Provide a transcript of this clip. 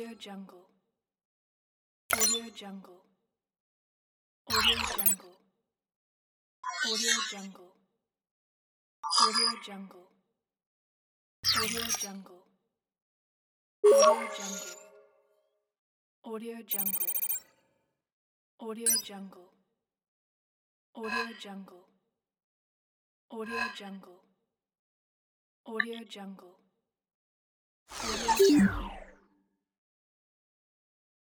Audio Jungle. Audio Jungle. Audio Jungle. Audio Jungle. Audio Jungle. Audio Jungle. Audio Jungle. Audio Jungle. Audio Jungle. Audio Jungle. Audio Jungle. Audio Jungle. Audio Jungle.